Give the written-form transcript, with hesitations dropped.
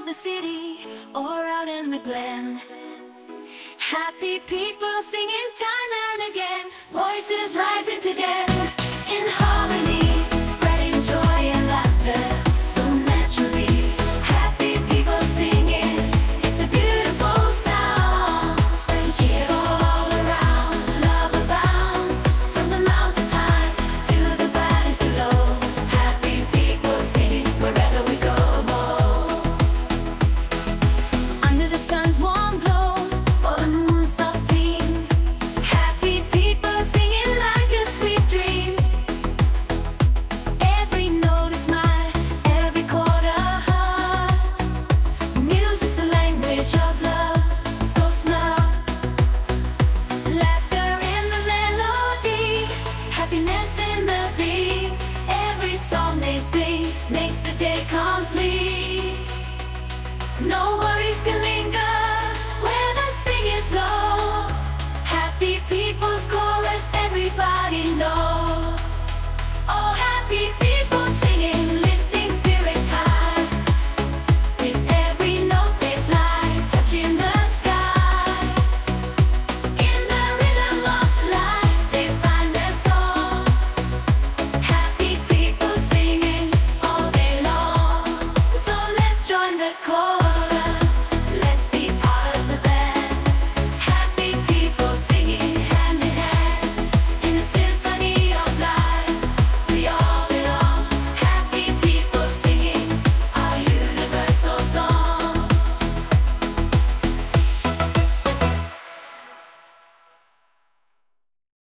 of the city or out in the glen. Happy people singing time and again, voices rising together in harmony.